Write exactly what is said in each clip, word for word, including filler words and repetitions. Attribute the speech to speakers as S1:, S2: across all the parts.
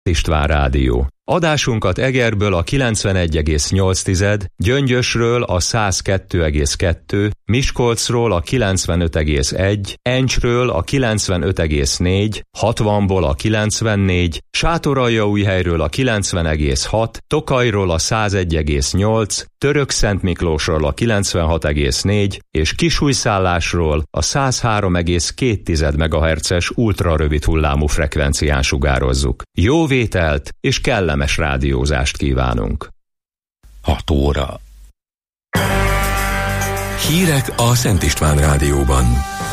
S1: István Rádió. Adásunkat Egerből a kilencvenegy egész nyolc, Gyöngyösről a száz kettő egész kettő, Miskolcról a kilencvenöt egész egy, Encsről a kilencvenöt egész négy, hatvanból a kilencvennégy, Sátoraljaújhelyről a kilencven egész hat, Tokajról a száz egy egész nyolc, Törökszentmiklósról a kilencvenhat egész négy és Kisújszállásról a száz három egész két megahertzes ultrarövid hullámú frekvencián sugározzuk. Jó vételt és kellemes rádiózást kívánunk.
S2: hat óra. Hírek a Szent István Rádióban.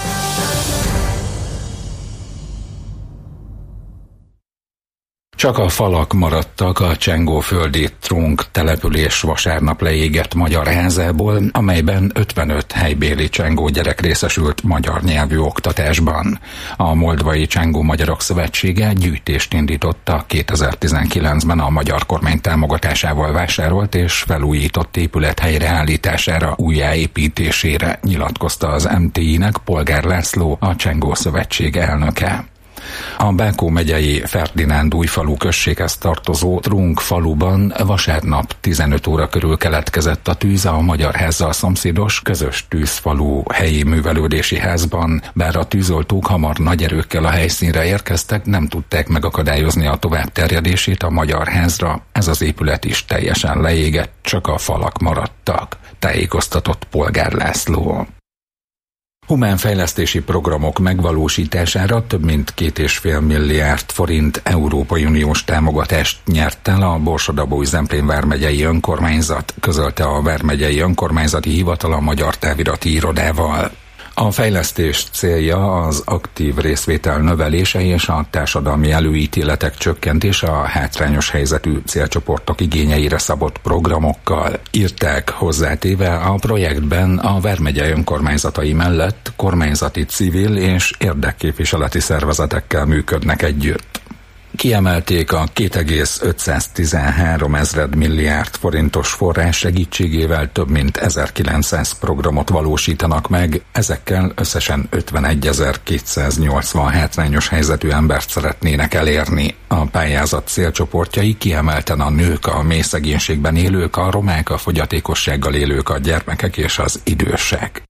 S3: Csak a falak maradtak a Csengóföldi Trunk település vasárnap leégett magyar házából, amelyben ötvenöt helybéli csengó gyerek részesült magyar nyelvű oktatásban. A Moldvai Csengó Magyarok Szövetsége gyűjtést indította kétezer-tizenkilencben a magyar kormány támogatásával vásárolt és felújított épület helyreállítására, újjáépítésére, nyilatkozta az em té i-nek Polgár László, a Csengó Szövetség elnöke. A Bákó megyei Ferdinándújfalu községhez tartozó Trunk faluban vasárnap tizenöt óra körül keletkezett a tűz a Magyar Házzal szomszédos közös tűzfalu helyi művelődési házban. Bár a tűzoltók hamar nagy erőkkel a helyszínre érkeztek, nem tudták megakadályozni a továbbterjedését a Magyar Házra. Ez az épület is teljesen leégett, csak a falak maradtak, tájékoztatott Polgár László. Humánfejlesztési programok megvalósítására több mint két és fél milliárd forint Európai Uniós támogatást nyert el a Borsod-Abaúj-Zemplén vármegyei önkormányzat, közölte a vármegyei önkormányzati hivatal a Magyar Távirati Irodával. A fejlesztés célja az aktív részvétel növelése és a társadalmi előítéletek csökkentése a hátrányos helyzetű célcsoportok igényeire szabott programokkal, írták hozzátéve. A projektben a vármegye önkormányzatai mellett kormányzati, civil és érdekképviseleti szervezetekkel működnek együtt. Kiemelték, a két egész ötszáztizenhárom ezred milliárd forintos forrás segítségével több mint ezerkilencszáz programot valósítanak meg, ezekkel összesen ötvenegyezer-kétszáznyolcvan hátrányos helyzetű embert szeretnének elérni. A pályázat célcsoportjai kiemelten a nők, a mély szegénységben élők, a romák, a fogyatékossággal élők, a gyermekek és az idősek.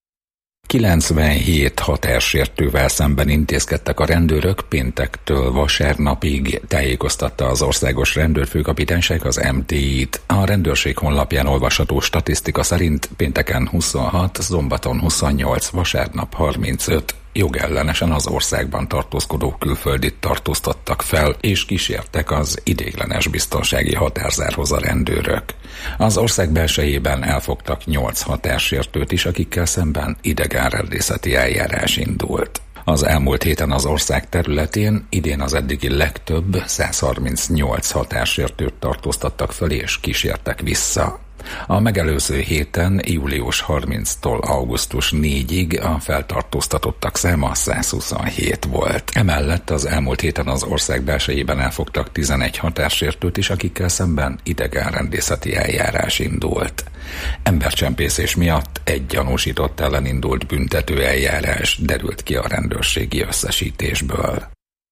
S3: kilencvenhét határsértővel szemben intézkedtek a rendőrök péntektől vasárnapig, tájékoztatta az Országos Rendőrfőkapitányság az em té i-t. A rendőrség honlapján olvasható statisztika szerint pénteken huszonhat, szombaton huszonnyolc, vasárnap harmincöt jogellenesen az országban tartózkodó külföldit tartóztattak fel, és kísértek az ideiglenes biztonsági határzárhoz a rendőrök. Az ország belsejében elfogtak nyolc határsértőt is, akikkel szemben idegenrendészeti eljárás indult. Az elmúlt héten az ország területén idén az eddigi legtöbb száz harmincnyolc határsértőt tartóztattak fel és kísértek vissza. A megelőző héten július harmincadiktól augusztus négyedikéig a feltartóztatottak száma száz huszonhét volt. Emellett az elmúlt héten az ország belsejében elfogtak tizenegy határsértőt is, akikkel szemben idegenrendészeti eljárás indult. Embercsempészés miatt egy gyanúsított ellen indult büntető eljárás, derült ki a rendőrségi összesítésből.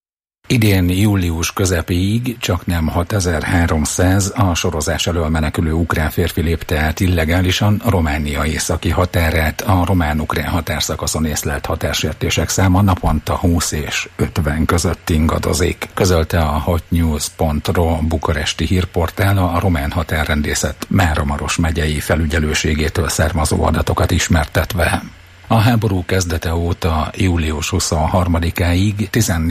S3: Idén július közepéig csaknem hatezer-háromszáz a sorozás elől menekülő ukrán férfi lépte át illegálisan Románia északi határát. A román-ukrán határszakaszon észlelt határsértések száma naponta húsz és ötven között ingadozik. Közölte a hotnews pont ro bukaresti hírportál a román határrendészet Máramaros megyei felügyelőségétől származó adatokat ismertetve. A háború kezdete óta július huszonharmadikáig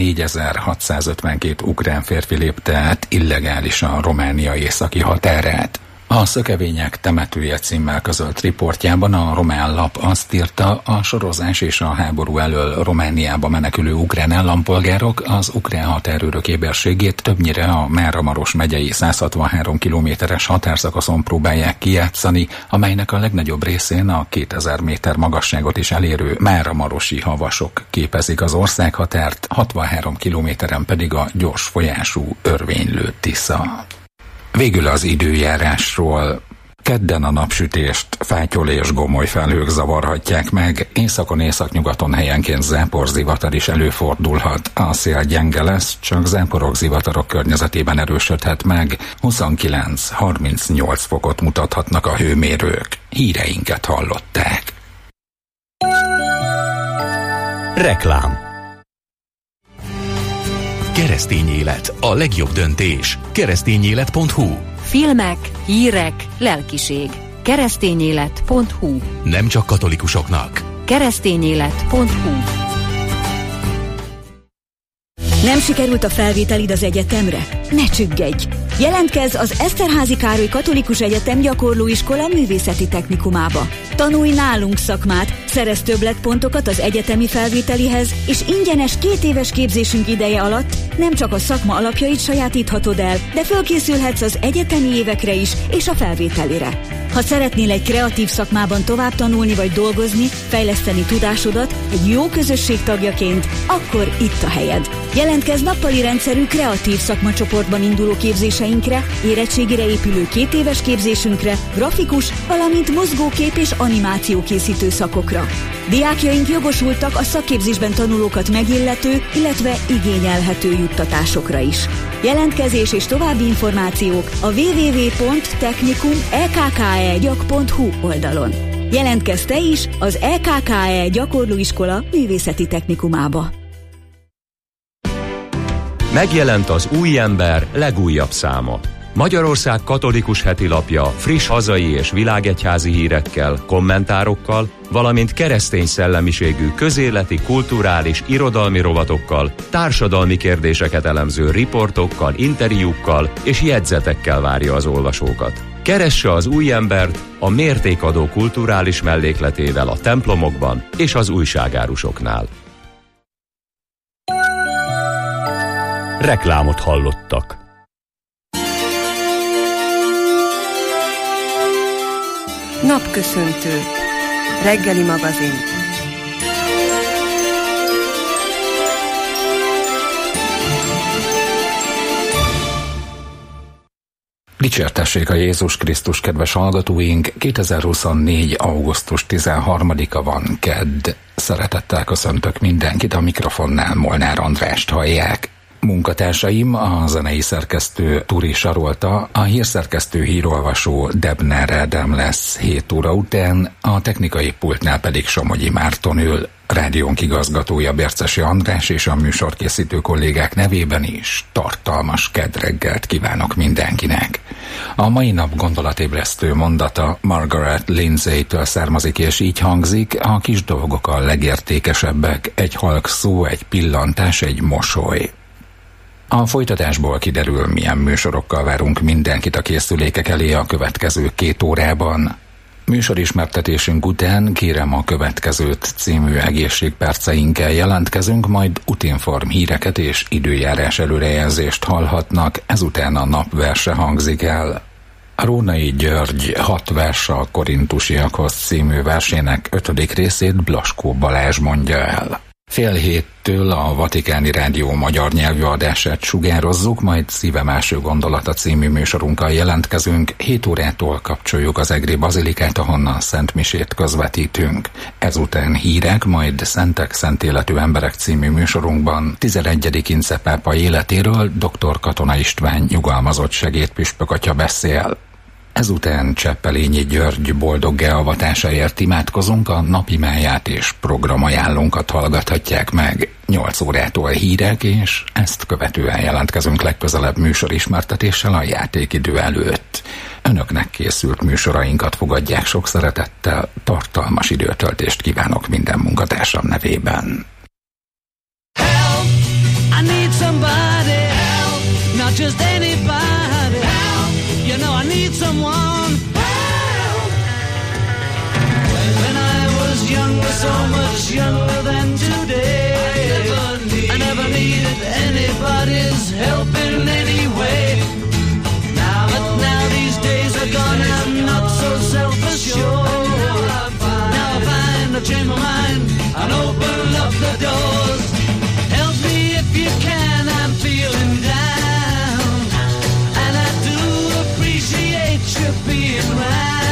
S3: tizennégyezer-hatszázötvenkét ukrán férfi lépte át illegálisan Románia északi határát. A Szökevények temetője címmel közölt riportjában a román lap azt írta, a sorozás és a háború elől Romániába menekülő ukrán állampolgárok az ukrán határőrök éberségét többnyire a Máramaros megyei száz hatvanhárom kilométeres határszakaszon próbálják kijátszani, amelynek a legnagyobb részén a kétezer méter magasságot is elérő máramarosi havasok képezik az országhatárt, hatvanhárom kilométeren pedig a gyors folyású örvénylő Tisza. Végül az időjárásról. Kedden a napsütést fátyol és gomoly felhők zavarhatják meg, északon északnyugaton helyenként záporzivatar is előfordulhat. A szél gyenge lesz, csak záporok, zivatarok környezetében erősödhet meg. huszonkilenc-harmincnyolc fokot mutathatnak a hőmérők. Híreinket hallották.
S2: Reklám. Keresztény élet, a legjobb döntés. keresztényélet pont hu.
S4: Filmek, hírek, lelkiség. keresztényélet pont hu.
S2: Nem csak katolikusoknak.
S4: keresztényélet pont hu.
S5: Nem sikerült a felvételid az egyetemre? Ne csüggedj! Jelentkezz az Eszterházy Károly Katolikus Egyetem Gyakorlóiskola Művészeti Technikumába. Tanulj nálunk szakmát, szerezz többletpontokat az egyetemi felvételihez, és ingyenes két éves képzésünk ideje alatt nem csak a szakma alapjait sajátíthatod el, de fölkészülhetsz az egyetemi évekre is és a felvételire. Ha szeretnél egy kreatív szakmában tovább tanulni vagy dolgozni, fejleszteni tudásodat egy jó közösség tagjaként, akkor itt a helyed. Jelentkezz nappali rendszerű kreatív szakmacsoportban induló képzéseinkre, érettségire épülő két éves képzésünkre, grafikus, valamint mozgókép és animációkészítő szakokra. Diákjaink jogosultak a szakképzésben tanulókat megillető, illetve igényelhető juttatásokra is. Jelentkezés és további információk a double-u double-u double-u pont technikum e k k e gyak pont hu oldalon. Jelentkezz te is az é ká ká é Gyakorlóiskola Művészeti Technikumába.
S1: Megjelent az Új Ember legújabb száma. Magyarország katolikus hetilapja friss hazai és világegyházi hírekkel, kommentárokkal, valamint keresztény szellemiségű közéleti, kulturális, irodalmi rovatokkal, társadalmi kérdéseket elemző riportokkal, interjúkkal és jegyzetekkel várja az olvasókat. Keresse az Új Embert a mértékadó kulturális mellékletével a templomokban és az újságárusoknál.
S2: Reklámot hallottak.
S6: Napköszöntő. Reggeli magazin.
S3: Dicsértessék a Jézus Krisztus, kedves hallgatóink! kétezer-huszonnégy. augusztus tizenharmadika van, kedd. Szeretettel köszöntök mindenkit, a mikrofonnál Molnár Andrást hallják. Munkatársaim a zenei szerkesztő Turi Sarolta, a hírszerkesztő hírolvasó Debner Ádám lesz hét óra után, a technikai pultnál pedig Somogyi Márton ül. Rádiónk igazgatója Bércesi András és a műsorkészítő kollégák nevében is tartalmas kedd reggelt kívánok mindenkinek. A mai nap gondolatébresztő mondata Margaret Lindsay-től származik, és így hangzik: a kis dolgok a legértékesebbek, egy halk szó, egy pillantás, egy mosoly. A folytatásból kiderül, milyen műsorokkal várunk mindenkit a készülékek elé a következő két órában. Műsorismertetésünk után Kérem a következőt című egészségperceinkkel jelentkezünk, majd Utinform híreket és időjárás előrejelzést hallhatnak, ezután a napverse hangzik el. Rónai György hat vers a Korintusiakhoz című versének ötödik részét Blaskó Balázs mondja el. Fél héttől a Vatikáni Rádió magyar nyelvű adását sugározzuk, majd Szívem első gondolata című műsorunkkal jelentkezünk. Hét órától kapcsoljuk az egri bazilikát, ahonnan szentmisét közvetítünk. Ezután hírek, majd Szentek, szent életű emberek című műsorunkban tizenegyedik Ince-pápa életéről dr. Katona István nyugalmazott segédpüspök atya beszél. Ezután Cseppelényi György boldoggá avatásáért imádkozunk, a napimáját és programajánlónkat hallgathatják meg. nyolc órától hírek, és ezt követően jelentkezünk legközelebb műsorismertetéssel a játékidő előtt. Önöknek készült műsorainkat fogadják sok szeretettel, tartalmas időtöltést kívánok minden munkatársam nevében.
S7: Help! I need somebody help! Not just anybody help! You know I need someone help! When I was younger, so much younger than today, I never, need, I never needed anybody's help in any way. Now, but now these days are gone, I'm not so self-assured. Now I find I've changed my mind and open up the doors. Help me if you can, I'm feeling down, and I do appreciate you being right.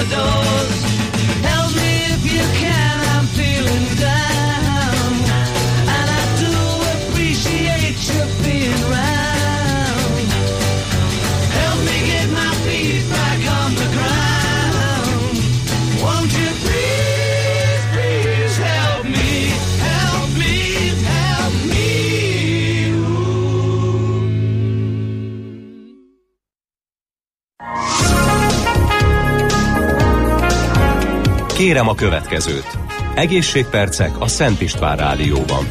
S7: the doors. Help me if you can, I'm feeling down. And I do appreciate you being round. Help me get my feet back on the ground. Won't you please, please help me, help me, help me.
S1: Kérem a következőt. Egészségpercek a Szent István Rádióban.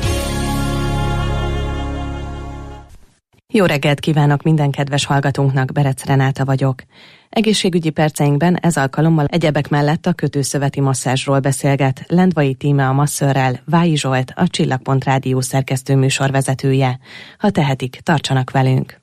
S8: Jó reggelt kívánok minden kedves hallgatónknak, Berec Renáta vagyok. Egészségügyi perceinkben ez alkalommal egyebek mellett a kötőszöveti masszázsról beszélget Lendvai Tíme a masszörrel, Vályi Zsolt, a Csillagpont Rádió szerkesztő műsorvezetője. Ha tehetik, tartsanak velünk!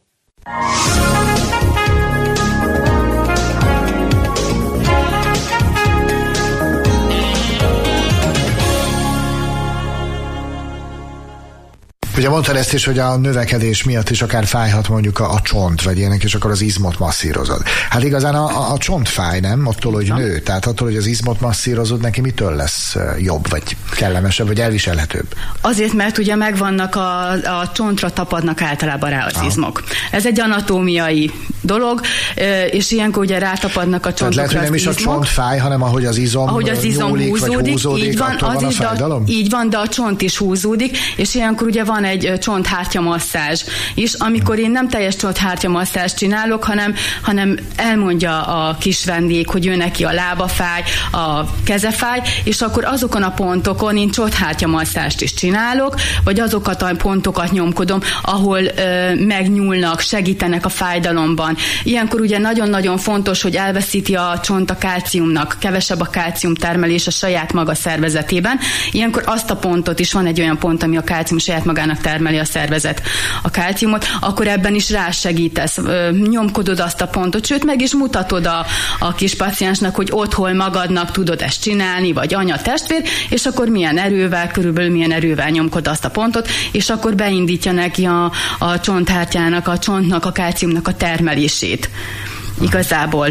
S9: Ugye mondtad ezt is, hogy a növekedés miatt is akár fájhat mondjuk a, a csont, vagy ilyenek, és akkor az izmot masszírozod. Hát igazán a, a, a csont fáj, nem? Attól, hogy nő. Tehát attól, hogy az izmot masszírozod, neki mitől lesz jobb, vagy kellemesebb, vagy elviselhetőbb?
S10: Azért, mert ugye megvannak a, a csontra tapadnak általában rá az ah. izmok. Ez egy anatómiai dolog, és ilyenkor ugye rátapadnak a csontokra.
S9: Tehát lehet, hogy nem is
S10: izmok.
S9: A csont fáj, hanem ahogy az izom,
S10: ahogy az izom
S9: nyúlik,
S10: húzódik,
S9: húzódik,
S10: így van,
S9: attól
S10: az
S9: van
S10: is,
S9: a fájdalom?
S10: De, így van, de a csont is húzódik, és ilyenkor ugye van egy csonthártya masszázs is, amikor én nem teljes csonthártya masszázs csinálok, hanem, hanem elmondja a kis vendég, hogy ő neki a lába fáj, a keze fáj, és akkor azokon a pontokon én csonthártya masszást is csinálok, vagy azokat a pontokat nyomkodom, ahol ö, megnyúlnak, segítenek a fájdalomban. Ilyenkor ugye nagyon-nagyon fontos, hogy elveszíti a csont a kálciumnak, kevesebb a kálcium termelés a saját maga szervezetében. Ilyenkor azt a pontot is, van egy olyan pont, ami a kálcium saját magának termeli a szervezet a kálciumot, akkor ebben is rásegítesz, nyomkodod azt a pontot, sőt meg is mutatod a, a kis paciensnek, hogy otthon magadnak tudod ezt csinálni, vagy anya, testvér, és akkor milyen erővel, körülbelül milyen erővel nyomkod azt a pontot, és akkor beindítja neki a, a csonthártyának, a csontnak, a kálciumnak a termelését. Igazából.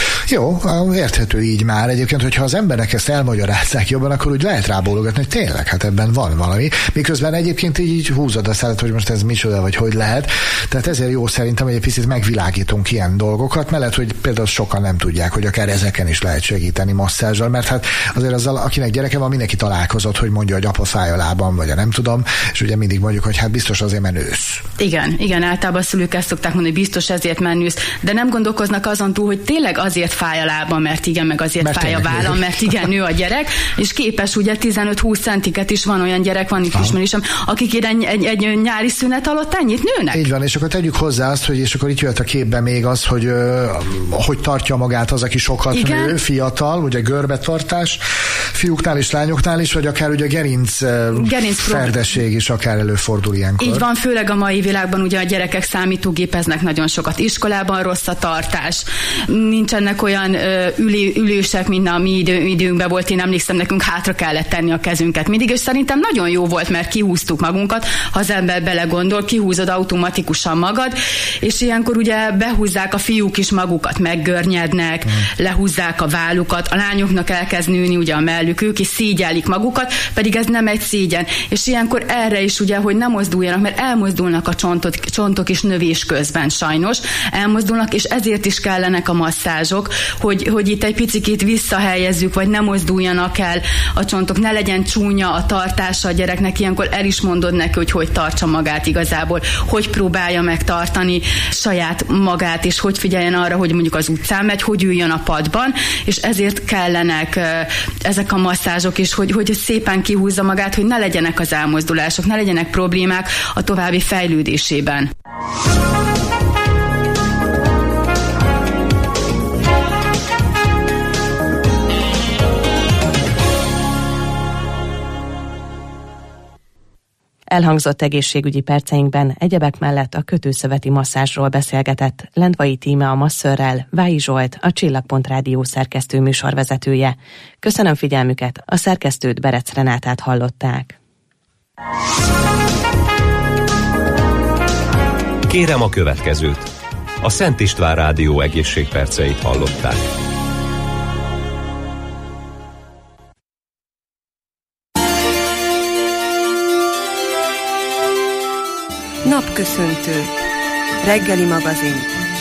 S9: Jó, érthető így már. Egyébként, hogyha az emberek ezt elmagyarázzák jobban, akkor úgy lehet rábólogatni, hogy tényleg, hát ebben van valami. Miközben egyébként így, így húzod a szádat, hogy most ez micsoda, vagy hogy lehet. Tehát ezért jó szerintem, hogy egy picit megvilágítunk ilyen dolgokat, mellett, hogy például sokan nem tudják, hogy akár ezeken is lehet segíteni masszázsal, mert hát azért azzal, akinek gyereke van, mindenki találkozott, hogy mondja, hogy apa fáj a lábam, vagy a nem tudom, és ugye mindig mondjuk, hogy hát biztos azért menősz.
S10: Igen, igen, általában a szülők ezt szokták mondani, hogy biztos ezért menősz, de nem gondolkoznak azon túl, hogy tényleg azért fáj a lábam, mert igen, meg azért mert fáj a vállam, mert igen, nő a gyerek, és képes ugye tizenöt-húsz centiket is van olyan gyerek, van itt ismerésem, akik egy, egy, egy nyári szünet alatt ennyit nőnek.
S9: Így van, és akkor tegyük hozzá azt, hogy és akkor itt jöhet a képbe még az, hogy uh, hogy tartja magát az, aki sokat igen. nő, fiatal, ugye görbetartás, fiúknál és lányoknál is, vagy akár ugye gerinc, uh, gerinc ferdesség is akár előfordul ilyenkor.
S10: Így van, főleg a mai világban ugye a gyerekek számítógépeznek nagyon sokat, iskolában rossz a tartás, nincsenek olyan ö, ülő, ülősek, mint a mi idő, időnkben volt, én emlékszem, nekünk hátra kellett tenni a kezünket mindig, és szerintem nagyon jó volt, mert kihúztuk magunkat, ha az ember belegondol, kihúzod automatikusan magad, és ilyenkor ugye behúzzák a fiúk is magukat, meggörnyednek, hmm. lehúzzák a vállukat, a lányoknak elkezd nőni ugye a mellük, ők is szígyelik magukat, pedig ez nem egy szégyen, és ilyenkor erre is ugye, hogy nem mozduljanak, mert elmozdulnak a csontot, csontok is növés közben sajnos, elmozdulnak, és ezért is kellenek a masszázsok, hogy, hogy itt egy picikét visszahelyezzük, vagy ne mozduljanak el a csontok, ne legyen csúnya a tartása a gyereknek, ilyenkor el is mondod neki, hogy hogy tartsa magát igazából, hogy próbálja megtartani saját magát, és hogy figyeljen arra, hogy mondjuk az utcán megy, hogy üljön a padban, és ezért kellenek ezek a masszázsok is, hogy, hogy szépen kihúzza magát, hogy ne legyenek az elmozdulások, ne legyenek problémák a további fejlődésében.
S8: Elhangzott egészségügyi perceinkben egyebek mellett a kötőszöveti masszázsról beszélgetett Lendvai Tíme a masszörrel, Vályi Zsolt, a Csillagpont Rádió szerkesztő műsorvezetője. Köszönöm figyelmüket, a szerkesztőt, Berec Renátát hallották.
S1: Kérem a következőt. A Szent István Rádió egészségperceit hallották.
S6: Napköszöntő. Reggeli magazin.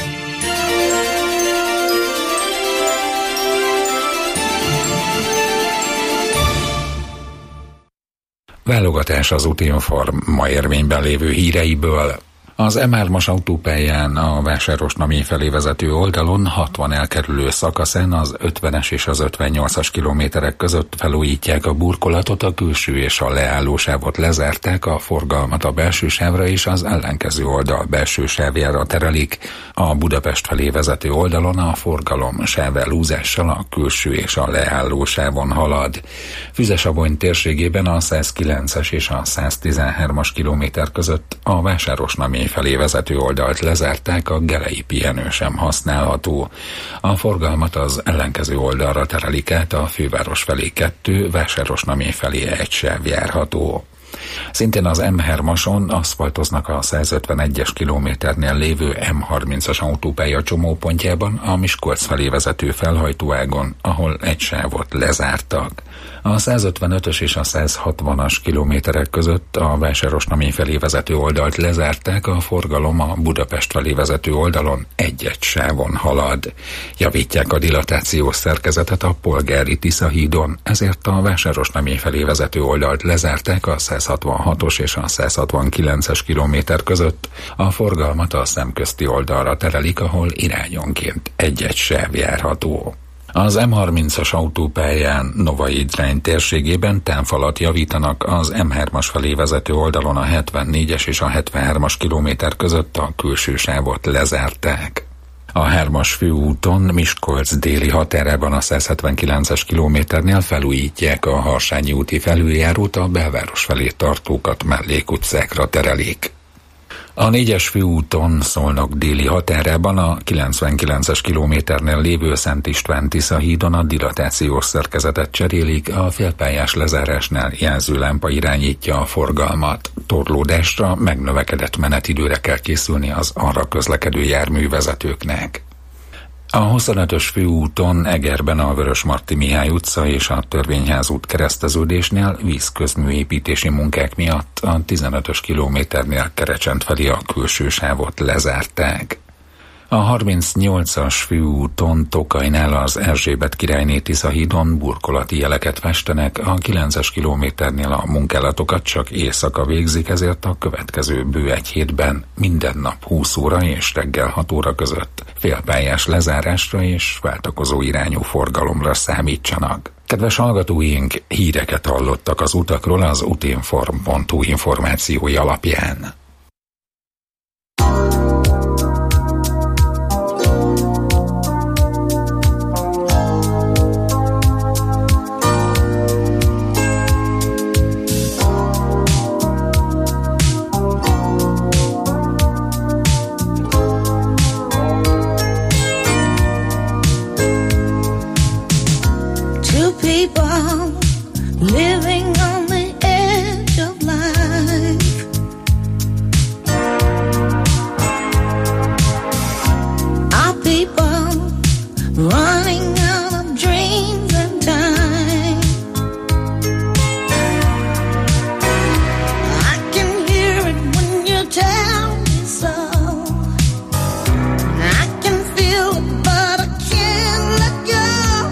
S3: Válogatás az Utinform ma érvényben lévő híreiből. Az em hármas autópályán a Vásárosnamény felé vezető oldalon hatvan elkerülő szakaszán az ötvenes és az ötvennyolcas kilométerek között felújítják a burkolatot, a külső és a leálló sávot lezárták, a forgalmat a belső sávra és az ellenkező oldal belső sávjára terelik. A Budapest felé vezető oldalon a forgalom sávelúzással a külső és a leálló sávon halad. Füzesabony térségében a százkilences és a száztizenhármas kilométer között a Vásárosnamény felé vezető oldalt lezárták, a gelei pihenő sem használható. A forgalmat az ellenkező oldalra terelik át, a főváros felé kettő, Vásárosnamény felé egy sáv járható. Szintén az em hármason aszfaltoznak a százötvenegyes kilométernél lévő em harmincas autópálya csomópontjában, a Miskolc felé vezető felhajtóágon, ahol egy sávot lezártak. A százötvenötös és a százhatvanas kilométerek között a Vásárosnamény felé vezető oldalt lezárták, a forgalom a Budapest felé vezető oldalon egy-egy sávon halad. Javítják a dilatációs szerkezetet a Polgári Tisza hídon, ezért a Vásárosnamény felé vezető oldalt lezárták a százhatvanhatos és a százhatvankilences kilométer között. A forgalmat a szemközti oldalra terelik, ahol irányonként egy-egy sáv járható. Az em harmincas autópályán Novai Drány térségében támfalat javítanak, az em hármas felé vezető oldalon a hetvennégyes és a hetvenhármas kilométer között a külső sávot lezárták. A hármas főúton Miskolc déli határában a százhetvenkilences kilométernél felújítják a Harsányi úti felüljárót, a belváros felé tartókat mellékutcákra terelik. A négyes főúton Szolnok déli határában a kilencvenkilences kilométernél lévő Szent István Tisza hídon a dilatációs szerkezetet cserélik, a félpályás lezárásnál jelzőlámpa irányítja a forgalmat. Torlódásra, megnövekedett menetidőre kell készülni az arra közlekedő járművezetőknek. A huszonötös főúton Egerben a Vörösmarty Mihály utca és a Törvényház út kereszteződésnél vízközműépítési munkák miatt a tizenötös kilométernél Kerecsent felé a külső sávot lezárták. A harmincnyolcas főúton Tokajnál az Erzsébet királyné Tisza hídon burkolati jeleket festenek, a kilences kilométernél a munkálatokat csak éjszaka végzik, ezért a következő bő egy hétben minden nap húsz óra és reggel hat óra között félpályás lezárásra és váltakozó irányú forgalomra számítsanak. Kedves hallgatóink, híreket hallottak az utakról az utinform pont hu információi alapján.
S11: Living on the edge of life, our people running out of dreams and time. I can hear it when you tell me so, I can feel it but I can't let go.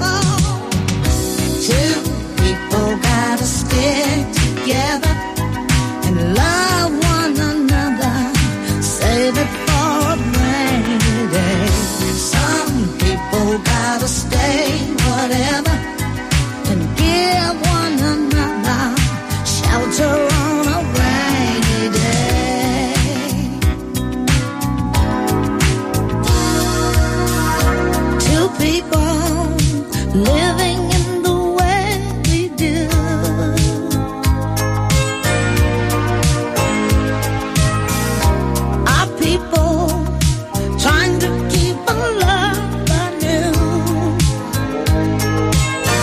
S11: Two people gotta stick together and love one another, save it for a rainy day. Some people gotta stay whatever and give one another shelter on a rainy day. Two people living in the way we do, our people trying to keep a love anew.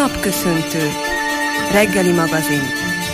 S6: Napköszöntő. Reggeli magazin.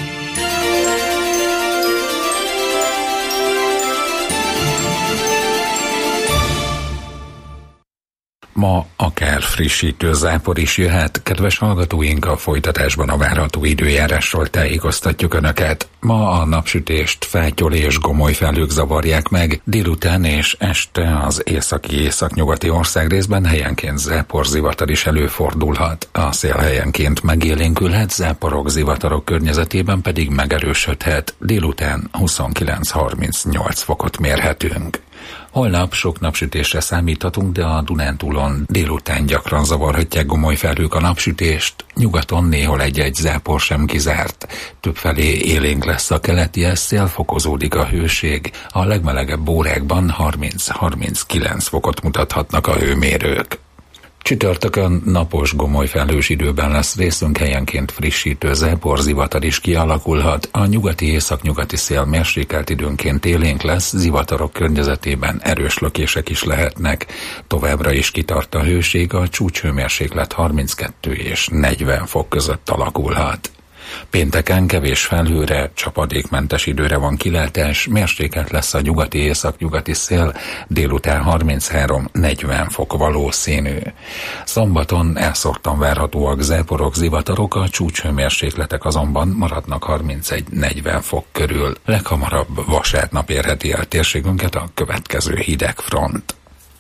S3: Ma akár frissítő zápor is jöhet. Kedves hallgatóink, a folytatásban a várható időjárásról tájékoztatjuk Önöket. Ma a napsütést fátyol és gomoly felhők zavarják meg, délután és este az északi északnyugati országrészben helyenként záporzivatar is előfordulhat. A szél helyenként megélénkülhet, záporok, zivatarok környezetében pedig megerősödhet. Délután huszonkilenc-harmincnyolc fokot mérhetünk. Holnap sok napsütésre számíthatunk, de a Dunántúlon délután gyakran zavarhatják gomoly felhők a napsütést, nyugaton néhol egy-egy zápor sem kizárt. Többfelé élénk lesz a keleti szél, fokozódik a hőség, a legmelegebb órákban harminc-harminckilenc fokot mutathatnak a hőmérők. Csütörtökön napos, gomoly felhős időben lesz részünk, helyenként frissítő záporzivatar is kialakulhat. A nyugati északnyugati szél mérsékelt időnként élénk lesz, zivatarok környezetében erős lökések is lehetnek. Továbbra is kitart a hőség, a csúcshőmérséklet harminckettő és negyven fok között alakulhat. Pénteken kevés felhőre, csapadékmentes időre van kilátás, mérsékelt lesz a nyugati északnyugati szél, délután harminchárom-negyven fok valószínű. Szombaton elszórtan várhatóak záporok, zivatarok, a csúcshőmérsékletek azonban maradnak harmincegy-negyven fok körül. Leghamarabb vasárnap érheti el térségünket a következő hidegfront.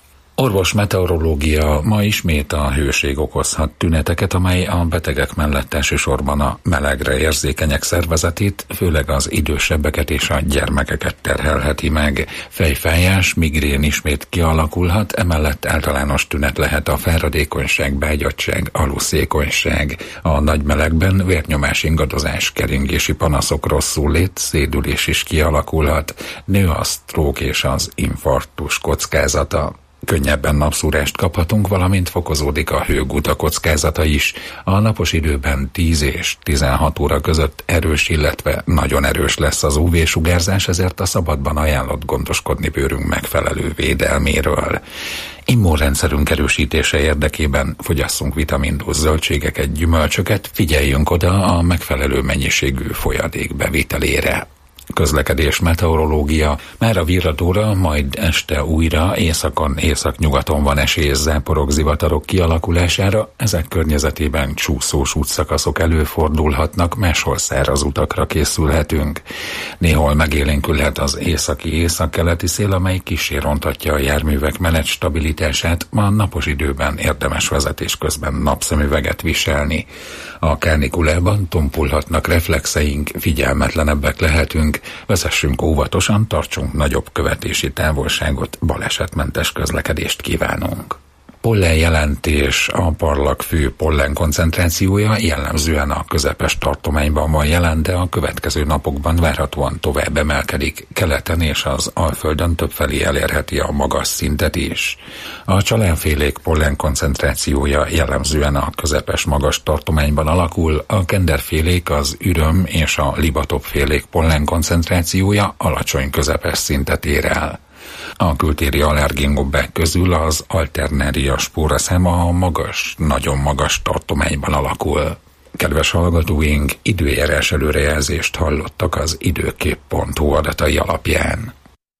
S3: Orvos meteorológia ma ismét a hőség okozhat tüneteket, amely a betegek mellett elsősorban a melegre érzékenyek szervezetét, főleg az idősebbeket és a gyermekeket terhelheti meg. Fejfájás, migrén ismét kialakulhat, emellett általános tünet lehet a fáradékonyság, beágyattság, aluszékonyság. A nagy melegben vérnyomás ingadozás, keringési panaszok, rosszul-lét, szédülés is kialakulhat, nő a sztrók és az infarktus kockázata. Könnyebben napszúrást kaphatunk, valamint fokozódik a hőguta kockázata is. A napos időben tíz és tizenhat óra között erős, illetve nagyon erős lesz az ú vé-sugárzás, ezért a szabadban ajánlott gondoskodni bőrünk megfelelő védelméről. Immunrendszerünk erősítése érdekében fogyasszunk vitamindús zöldségeket, gyümölcsöket, figyeljünk oda a megfelelő mennyiségű folyadék bevitelére. Közlekedés, meteorológia, már a virradóra, majd este újra északon, északnyugaton van esély záporok, zivatarok kialakulására, ezek környezetében csúszós útszakaszok előfordulhatnak, máshol száraz utakra készülhetünk. Néhol megélénkülhet az északi északkeleti szél, amely kissé rontatja a járművek menet stabilitását, ma napos időben érdemes vezetés közben napszemüveget viselni. A kánikulában tompulhatnak reflexeink, figyelmetlenebbek lehetünk, vezessünk óvatosan, tartsunk nagyobb követési távolságot, balesetmentes közlekedést kívánunk. Pollenjelentés, a parlag fő pollen koncentrációja jellemzően a közepes tartományban van jelen, de a következő napokban várhatóan tovább emelkedik, keleten és az Alföldön többfelé elérheti a magas szintet is. A csalánfélék pollen koncentrációja jellemzően a közepes magas tartományban alakul, a kenderfélék, az üröm és a libatopfélék pollen koncentrációja alacsony közepes szintet ér el. A kültéri allergéngobbák közül az alternária spóraszáma a magas, nagyon magas tartományban alakul. Kedves hallgatóink, időjárás előrejelzést hallottak az időkép pont hu adatai alapján.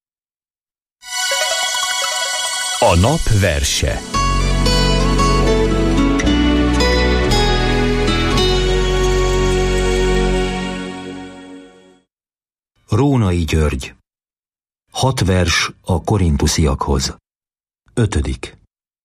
S2: A nap verse.
S12: Rónai György. Hat vers a korintusziakhoz. Ötödik.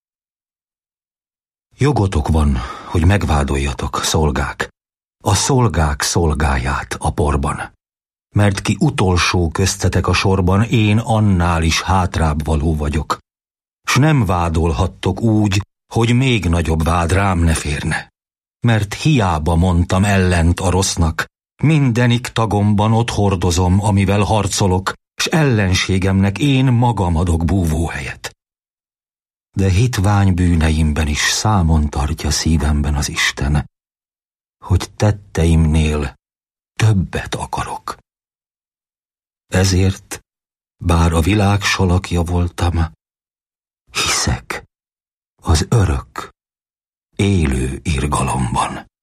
S12: Jogotok van, hogy megvádoljatok, szolgák, a szolgák szolgáját a porban. Mert ki utolsó köztetek a sorban, én annál is hátrább való vagyok. S nem vádolhattok úgy, hogy még nagyobb vád rám ne férne. Mert hiába mondtam ellent a rossznak, mindenik tagomban ott hordozom, amivel harcolok, s ellenségemnek én magam adok búvóhelyet. De hitvány bűneimben is számon tartja szívemben az Isten, hogy tetteimnél többet akarok. Ezért, bár a világ salakja voltam, hiszek az örök, élő irgalomban.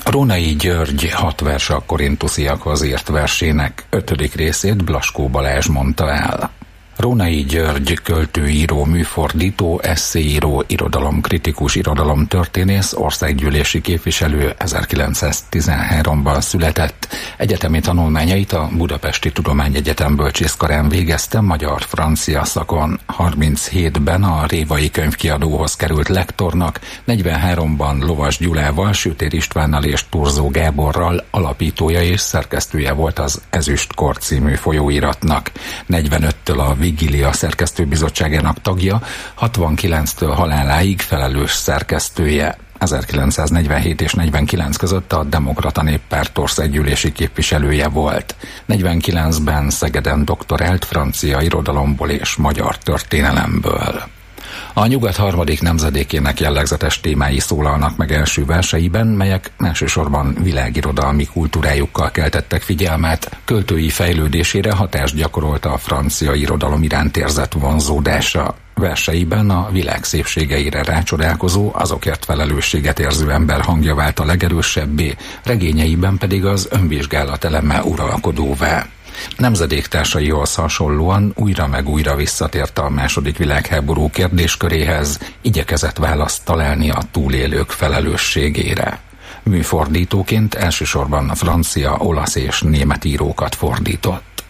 S3: Rónai György hat vers a korintusziakhoz írt versének ötödik részét Blaskó Balázs mondta el. Rónai György költőíró, műfordító, esszéíró, irodalomkritikus, irodalomtörténész, országgyűlési képviselő, ezerkilencszáztizenháromban született. Egyetemi tanulmányait a Budapesti Tudományegyetem bölcsészkarán végezte magyar-francia szakon. harminchétben a Révai Könyvkiadóhoz került lektornak, negyvenháromban Lovas Gyulával, Sütér Istvánnal és Turzó Gáborral alapítója és szerkesztője volt az Ezüstkor című folyóiratnak. negyvenöttől a Vigilia szerkesztőbizottságának tagja, hatvankilenctől haláláig felelős szerkesztője. ezerkilencszáznegyvenhét és negyvenkilenc között a Demokrata Néppárt országgyűlési képviselője volt. negyvenkilencben Szegeden doktorált francia irodalomból és magyar történelemből. A nyugat harmadik nemzedékének jellegzetes témái szólalnak meg első verseiben, melyek elsősorban világirodalmi kultúrájukkal keltettek figyelmet, költői fejlődésére hatást gyakorolta a francia irodalom iránt érzett vonzódása. Verseiben a világ szépségeire rácsodálkozó, azokért felelősséget érző ember hangja vált a legerősebbé, regényeiben pedig az önvizsgálat eleme uralkodóvá. Nemzedéktársaihoz hasonlóan újra meg újra visszatért a második világháború kérdésköréhez, igyekezett választ találni a túlélők felelősségére. Műfordítóként elsősorban francia, olasz és német írókat fordított.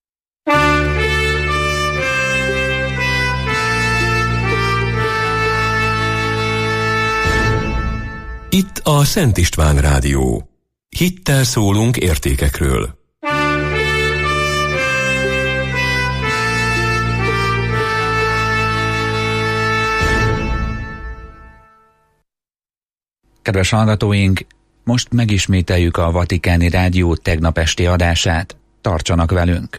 S2: Itt a Szent István Rádió. Hittel szólunk értékekről.
S13: Kedves hallgatóink, most megismételjük a Vatikáni Rádió tegnap esti adását. Tartsanak velünk!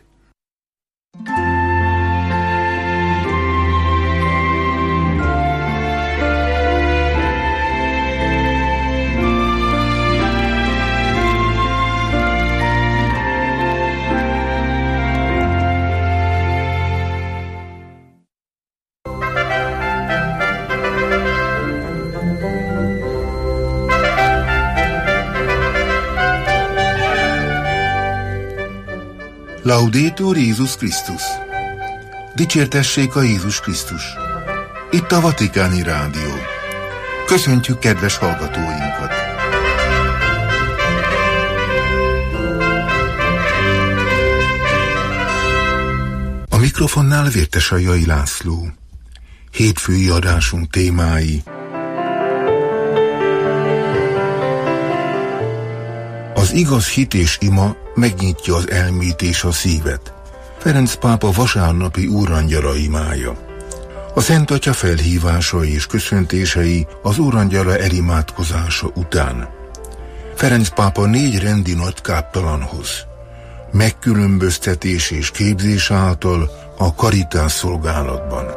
S14: Laudetur Jézus Krisztus! Dicsértessék a Jézus Krisztus! Itt a Vatikáni Rádió. Köszöntjük kedves hallgatóinkat! A mikrofonnál Vértesajai László. Hétfői adásunk témái: az igaz hit és ima megnyitja az elmét és a szívet. Ferenc pápa vasárnapi úrangyala imája. A Szent Atya felhívása és köszöntései az úrangyala elimádkozása után. Ferenc pápa négy rendi nagy káptalanhoz. Megkülönböztetés és képzés által a karitás szolgálatban.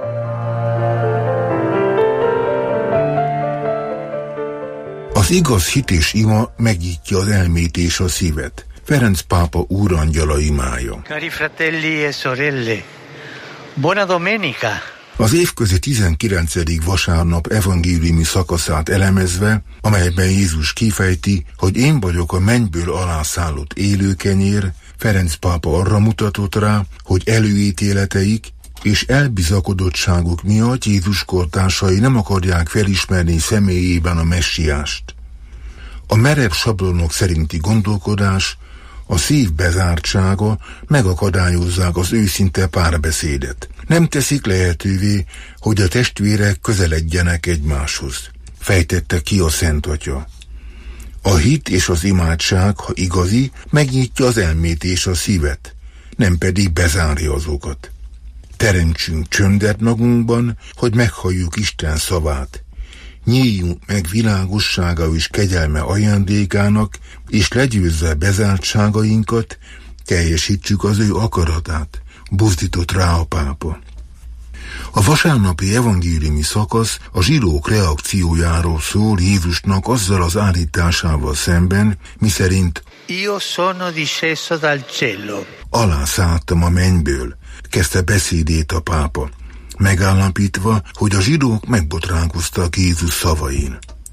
S14: Az igaz hit és ima megnyitja az elmét és a szívet. Ferenc pápa úrangyala imája.
S15: Cari fratelli e sorelle, buona domenica!
S14: Az évközi tizenkilencedik vasárnap evangéliumi szakaszát elemezve, amelyben Jézus kifejti, hogy én vagyok a mennyből alászállott élőkenyér, Ferenc pápa arra mutatott rá, hogy előítéleteik és elbizakodottságuk miatt Jézus kortársai nem akarják felismerni személyében a messiást. A merev sablonok szerinti gondolkodás, a szív bezártsága megakadályozzák az őszinte párbeszédet. Nem teszik lehetővé, hogy a testvérek közeledjenek egymáshoz, fejtette ki a Szent Atya. A hit és az imádság, ha igazi, megnyitja az elmét és a szívet, nem pedig bezárja azokat. Teremtsünk csöndet magunkban, hogy meghalljuk Isten szavát. Nyíljunk meg világossága és kegyelme ajándékának, és legyőzve bezártságainkat, teljesítsük az ő akaratát, buzdított rá a pápa. A vasárnapi evangéliumi szakasz a zsidók reakciójáról szól Jézusnak azzal az állításával szemben, miszerint
S15: Io sono disceso dal cielo.
S14: Alászálltam a mennyből, kezdte beszédét a pápa, megállapítva, hogy a zsidók megbotránkoztak Jézus szavain.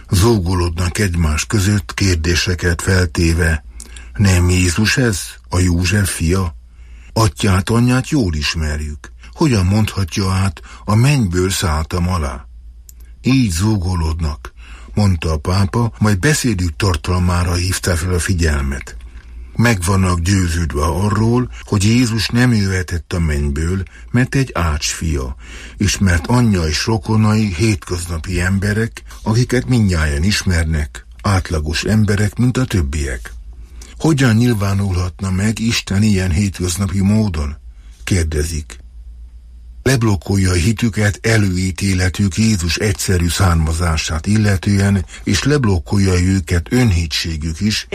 S14: Zógolódnak egymás között kérdéseket feltéve. Nem Jézus ez, a József fia? Atyát, anyját jól ismerjük. Hogyan mondhatja át, a mennyből szálltam alá? Így zúgolódnak, mondta a pápa, majd beszédük tartalmára hívta fel a figyelmet. Meg vannak győződve arról, hogy Jézus nem jöhetett a mennyből, mert egy ácsfia, és mert anyja és rokonai hétköznapi emberek, akiket mindnyájan ismernek, átlagos emberek, mint a többiek. Hogyan nyilvánulhatna meg Isten ilyen hétköznapi módon? Kérdezik. Leblokkolja a hitüket előítéletük Jézus egyszerű származását illetően, és leblokkolja őket önhitségük is,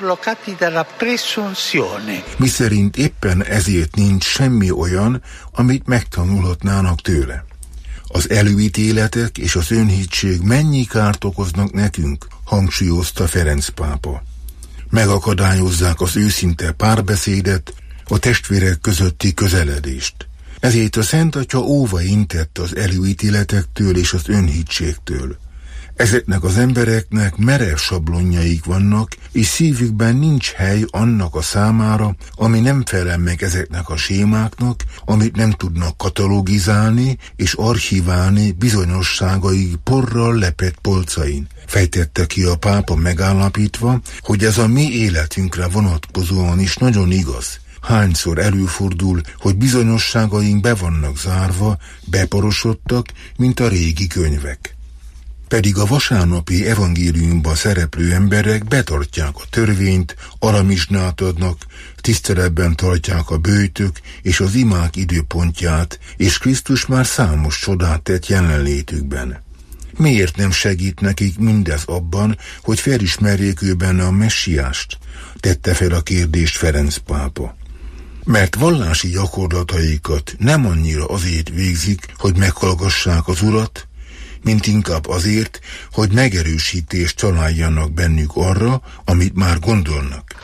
S14: miszerint éppen ezért nincs semmi olyan, amit megtanulhatnának tőle. Az előítéletek és az önhittség mennyi kárt okoznak nekünk, hangsúlyozta Ferenc pápa. Megakadályozzák az őszinte párbeszédet, a testvérek közötti közeledést. Ezért a Szent Atya óva intett az előítéletektől és az önhitségtől. Ezeknek az embereknek merev sablonjaik vannak, és szívükben nincs hely annak a számára, ami nem felel meg ezeknek a sémáknak, amit nem tudnak katalogizálni és archiválni bizonyosságai porral lepett polcain. Fejtette ki a pápa megállapítva, hogy ez a mi életünkre vonatkozóan is nagyon igaz. Hányszor előfordul, hogy bizonyosságaink be vannak zárva, beporosodtak, mint a régi könyvek. Pedig a vasárnapi evangéliumban szereplő emberek betartják a törvényt, aramizsnát adnak, tiszteletben tartják a böjtök és az imák időpontját, és Krisztus már számos csodát tett jelenlétükben. Miért nem segít nekik mindez abban, hogy felismerjék ő benne a messiást? Tette fel a kérdést Ferenc pápa. Mert vallási gyakorlataikat nem annyira azért végzik, hogy meghallgassák az Urat, mint inkább azért, hogy megerősítést találjanak bennük arra, amit már gondolnak.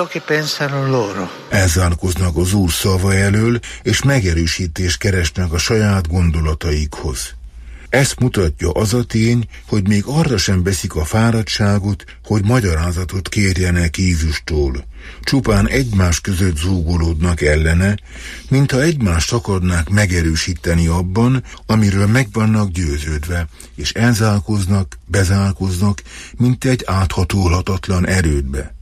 S14: Elzárkoznak az Úr szava elől, és megerősítést keresnek a saját gondolataikhoz. Ezt mutatja az a tény, hogy még arra sem veszik a fáradtságot, hogy magyarázatot kérjenek Jézustól. Csupán egymás között zúgolódnak ellene, mintha egymást akarnák megerősíteni abban, amiről meg vannak győződve, és elzárkoznak, bezárkoznak, mint egy áthatolhatatlan erődbe.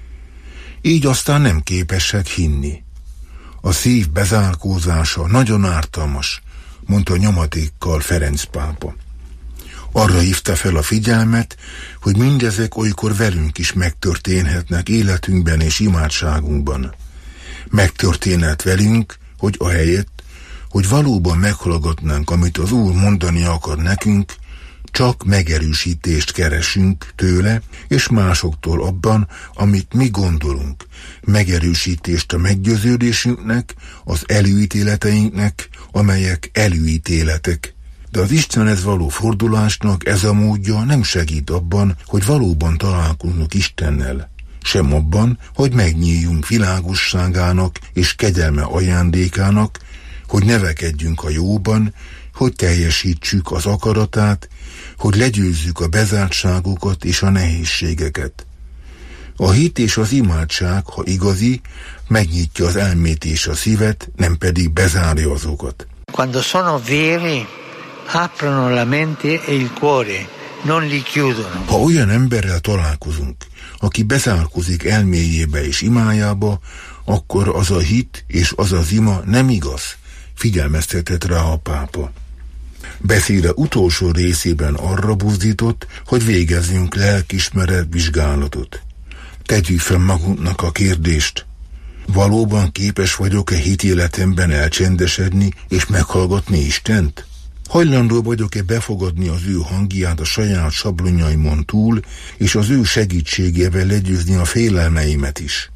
S14: Így aztán nem képesek hinni. A szív bezárkózása nagyon ártalmas, mondta nyomatékkal Ferenc pápa. Arra hívta fel a figyelmet, hogy mindezek olykor velünk is megtörténhetnek életünkben és imádságunkban. Megtörténhet velünk, hogy ahelyett, hogy valóban meghallgatnánk, amit az Úr mondani akar nekünk, csak megerősítést keresünk tőle és másoktól abban, amit mi gondolunk, megerősítést a meggyőződésünknek, az előítéleteinknek, amelyek előítéletek. De az Istenhez való fordulásnak ez a módja nem segít abban, hogy valóban találkozunk Istennel, sem abban, hogy megnyíljunk világosságának és kegyelme ajándékának, hogy nevekedjünk a jóban, hogy teljesítsük az akaratát, hogy legyőzzük a bezártságokat és a nehézségeket. A hit és az imádság, ha igazi, megnyitja az elmét és a szívet, nem pedig bezárja azokat.
S15: Quando sono veri, aprono la mente e il cuore, non li chiudono.
S14: Ha olyan emberrel találkozunk, aki bezárkozik elméjébe és imájába, akkor az a hit és az az ima nem igaz, figyelmeztetett rá a pápa. Beszéde utolsó részében arra buzdított, hogy végezzünk lelkiismeret vizsgálatot. Tegyük fel magunknak a kérdést, valóban képes vagyok-e hitéletemben elcsendesedni és meghallgatni Istent? Hajlandó vagyok-e befogadni az ő hangját a saját sablonjaimon túl, és az ő segítségével legyőzni a félelmeimet is?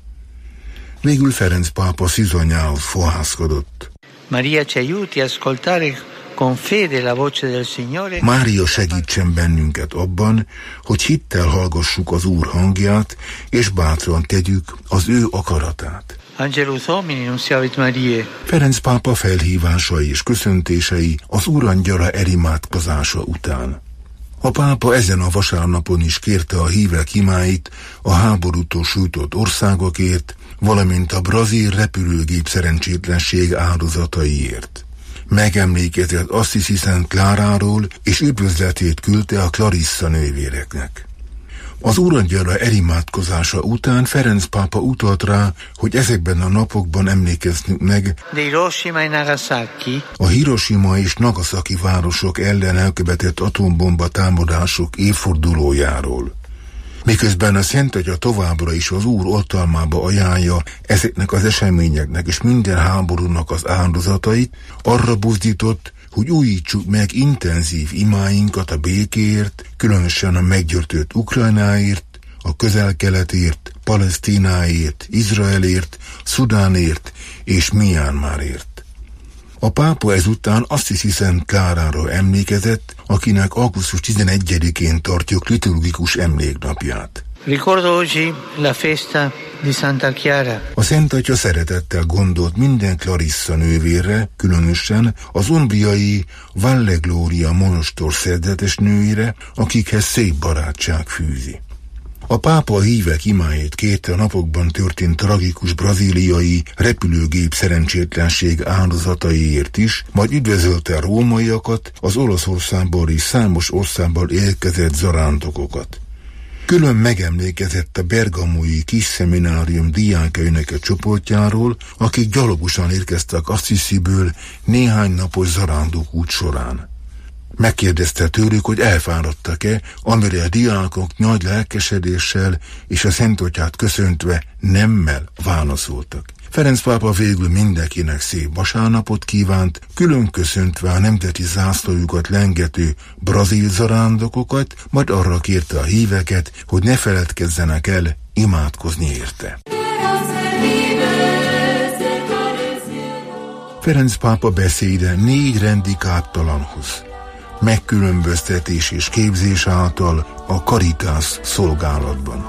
S14: Végül Ferenc pápa szizonyához fohászkodott.
S15: Maria ci aiuti a ascoltare con fede la voce del Signore.
S14: Mária segítsen bennünket abban, hogy hittel hallgassuk az Úr hangját, és bátran tegyük az ő akaratát.
S15: Angelus Domini nunciavit Mariae.
S14: Ferenc pápa felhívásai és köszöntései az Úrangyala elimádkozása után. A pápa ezen a vasárnapon is kérte a hívek imáit a háborútól sújtott országokért, valamint a brazil repülőgép szerencsétlenség áldozataiért. Megemlékezett Assisi Szent Kláráról, és üdvözletét küldte a Clarissa nővéreknek. Az Úrangyala elimádkozása után Ferenc pápa utalt rá, hogy ezekben a napokban emlékeznünk meg
S15: de Hiroshima e Nagasaki,
S14: a Hiroshima és Nagasaki városok ellen elkövetett atombomba támadások évfordulójáról. Miközben a Szent Atya továbbra is az Úr oltalmába ajánlja ezeknek az eseményeknek és minden háborúnak az áldozatait, arra buzdított, hogy újítsuk meg intenzív imáinkat a békéért, különösen a meggyötört Ukrajnáért, a Közel-Keletért, Palesztináért, Izraelért, Szudánért és Miánmárért. A pápa ezután Assisi Szent Klárára emlékezett, akinek augusztus tizenegyedikén tartjuk liturgikus emléknapját.
S15: Ricordo oggi la festa di Santa Chiara.
S14: A Szent Atya szeretettel gondolt minden Clarissa nővérre, különösen az umbriai Valle Gloria monostor szerzetes nőire, akikhez szép barátság fűzi. A pápa a hívek imáját kérte a napokban történt tragikus brazíliai repülőgép szerencsétlenség áldozataiért is, majd üdvözölte a rómaiakat, az Olaszországból és számos országból érkezett zarándokokat. Külön megemlékezett a bergamói kis szeminárium diákjainak a csoportjáról, akik gyalogosan érkeztek Assisiből néhány napos zarándok út során. Megkérdezte tőlük, hogy elfáradtak-e, amire a diákok nagy lelkesedéssel és a Szent Atyát köszöntve nemmel válaszoltak. Ferenc pápa végül mindenkinek szép vasárnapot kívánt, külön köszöntve a nemzeti zászlójukat lengető brazil zarándokokat, majd arra kérte a híveket, hogy ne feledkezzenek el imádkozni érte. Ferenc pápa beszéde négy rendi káptalanhoz, megkülönböztetés és képzés által a Caritas szolgálatban.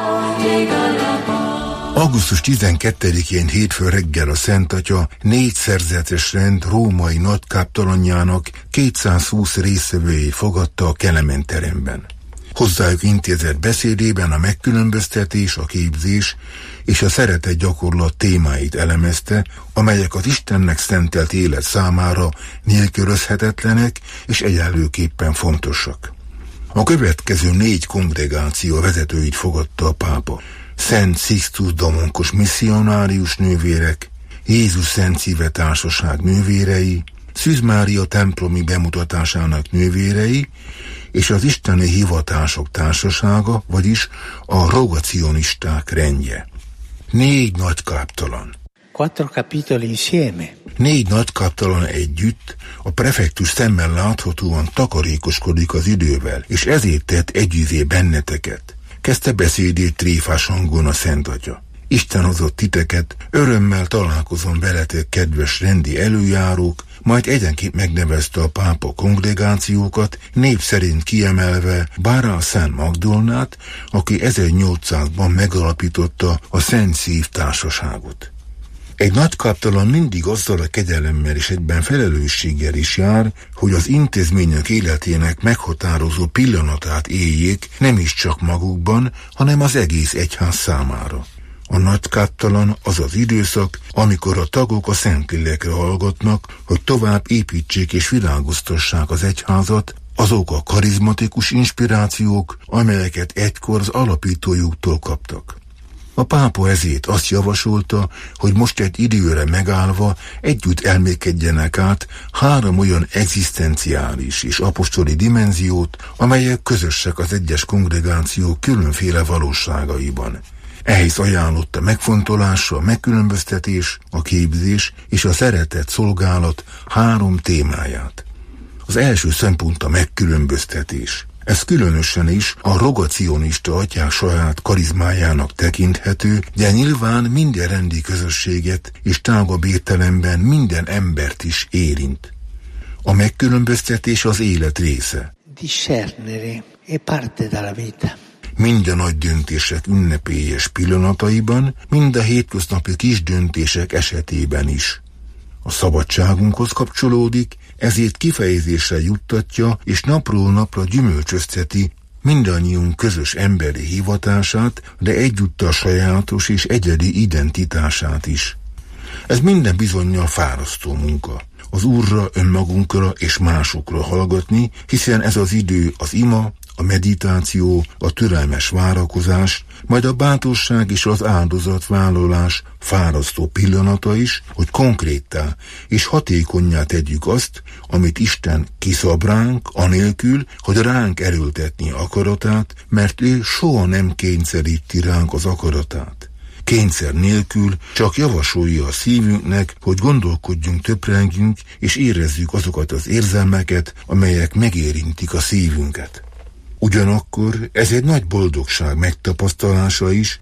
S14: augusztus tizenkettedikén hétfő reggel a Szent Atya négy szerzetes rend római nagykáptalanjának kétszázhúsz résztvevőjét fogadta a Kelemen teremben. Hozzájuk intézett beszédében a megkülönböztetés, a képzés és a szeretet gyakorlat témáit elemezte, amelyek az Istennek szentelt élet számára nélkülözhetetlenek és egyenlőképpen fontosak. A következő négy kongregáció vezetőit fogadta a pápa: Szent Sixtus Domonkos misszionárius nővérek, Jézus Szent Szíve Társaság nővérei, Szűz Mária templomi bemutatásának nővérei, és az Isteni Hivatások Társasága, vagyis a rogacionisták rendje. Négy nagy káptalan.
S15: Quattro capitoli insieme.
S14: Négy nagy káptalan együtt, a prefektus szemmel láthatóan takarékoskodik az idővel, és ezért tett együvé benneteket. Kezdte beszédét tréfás hangon a Szent Atya. Isten hozott titeket, örömmel találkozom veletek, kedves rendi előjárók, majd egyenként megnevezte a pápa kongregációkat, név szerint kiemelve Bára Szent Magdolnát, aki ezernyolcszázban megalapította a Szent Szív Társaságot. Egy nagykáptalan mindig azzal a kegyelemmel és egyben felelősséggel is jár, hogy az intézmények életének meghatározó pillanatát éljék nem is csak magukban, hanem az egész egyház számára. A nagykáptalan az az időszak, amikor a tagok a Szentlélekre hallgatnak, hogy tovább építsék és világoztassák az egyházat, azok a karizmatikus inspirációk, amelyeket egykor az alapítójuktól kaptak. A pápa ezért azt javasolta, hogy most egy időre megállva együtt elmékedjenek át három olyan egzisztenciális és apostoli dimenziót, amelyek közösek az egyes kongregációk különféle valóságaiban. Ehhez ajánlotta megfontolásra a megkülönböztetés, a képzés és a szeretet szolgálat három témáját. Az első szempont a megkülönböztetés. Ez különösen is a rogacionista atyák saját karizmájának tekinthető, de nyilván minden rendi közösséget és tágabb értelemben minden embert is érint. A megkülönböztetés az élet része.
S15: Discernere è parte della vita.
S14: Mind a nagy döntések ünnepélyes pillanataiban, mind a hétköznapi kis döntések esetében is. A szabadságunkhoz kapcsolódik, ezért kifejezésre juttatja és napról napra gyümölcsözteti mindannyiunk közös emberi hivatását, de egyúttal sajátos és egyedi identitását is. Ez minden bizonnyal fárasztó munka. Az Úrra, önmagunkra és másokra hallgatni, hiszen ez az idő az ima, a meditáció, a türelmes várakozás, majd a bátorság és az áldozatvállalás fárasztó pillanata is, hogy konkréttá és hatékonnyá tegyük azt, amit Isten kiszab ránk, anélkül, hogy ránk erőltetni akaratát, mert ő soha nem kényszeríti ránk az akaratát. Kényszer nélkül csak javasolja a szívünknek, hogy gondolkodjunk, töprengjünk, és érezzük azokat az érzelmeket, amelyek megérintik a szívünket. Ugyanakkor ez egy nagy boldogság megtapasztalása is,